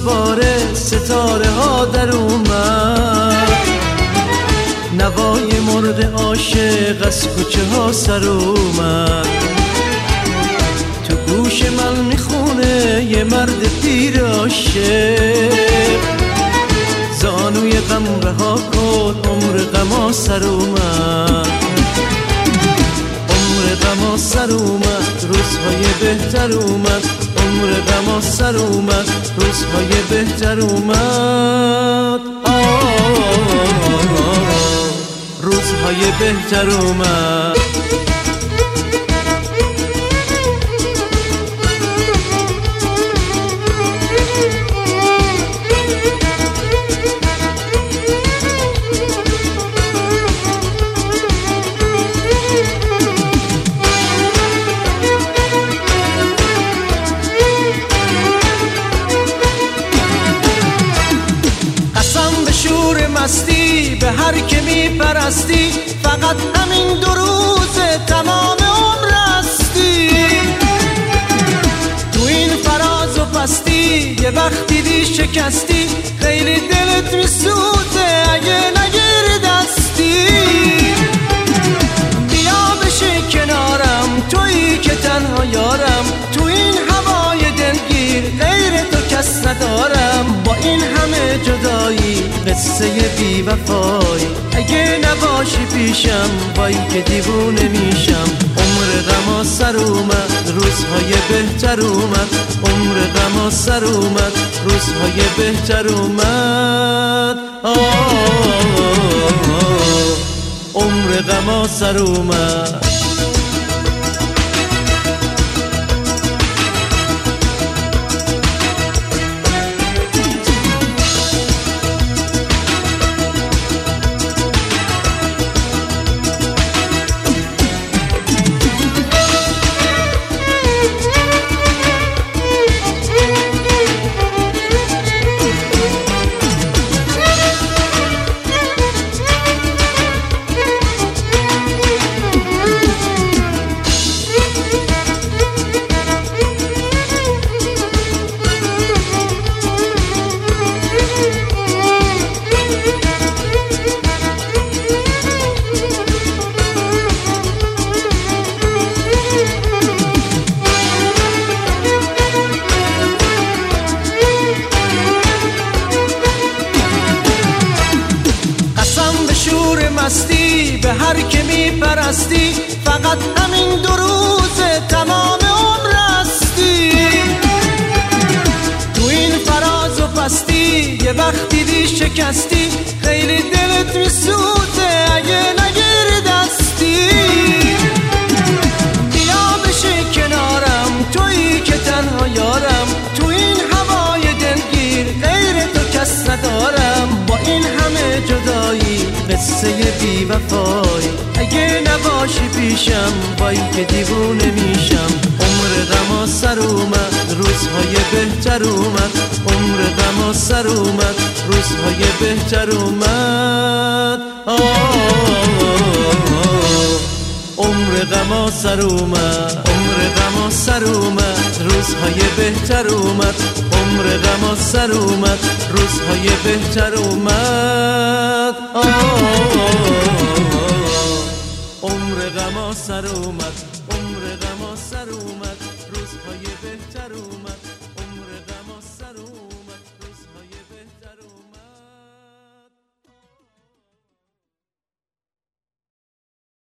دوباره ستاره ها در اومد، نوای مرغ عاشق از کوچه ها سر اومد. تو گوش من میخونه یه مرد پیر عاشق، زانوی غم رها کن عمر غما سر اومد، عمر غما سر اومد، روزهای بهتر اومد، عمر غما سر اومد، روزهای بهتر اومد، روزهای بهتر اومد. مستی به هر که میپرستی، فقط همین 2 روز تمام عمر هستی. تو این فراز و پستی یه وقتی دی شکستی، خیلی دلت میسوزه اگه نگیری دستی. بیا بشی کنارم تویی که تنها یارم، تو این هوای دلگیر غیر تو کس ندارم. با این همه جدایی قصه بی وفایی، اگه نباشی پیشم وای که دیوونه میشم. عمر غما سر اومد، روزهای بهتر اومد، عمر غما سر اومد، روزهای بهتر اومد، عمر غما سر اومد. مستی به هر که میپرستی، فقط همین 2 روز تمام عمر هستی. تو این فراز و پستی یه وقتی دی شکستی، خیلی دلت میسوزه اگه نگیری دستی. بیا بشی کنارم تویی که تنها یارم، تو این هوای دلگیر غیر تو کس ندارم. با این همه جدایی قصه بی وفایی، اگه نباشی پیشم وای که دیوونه میشم. عمر غما سر اومد، روزهای بهتر اومد، عمر غما سر اومد، روزهای بهتر اومد، عمر غما سر اومد، عمر غما سر اومد، روزهای بهتر اومد، عمر غما سر اومد، روزهای بهتر اومد، عمر غما سر اومد، عمر غما سر اومد.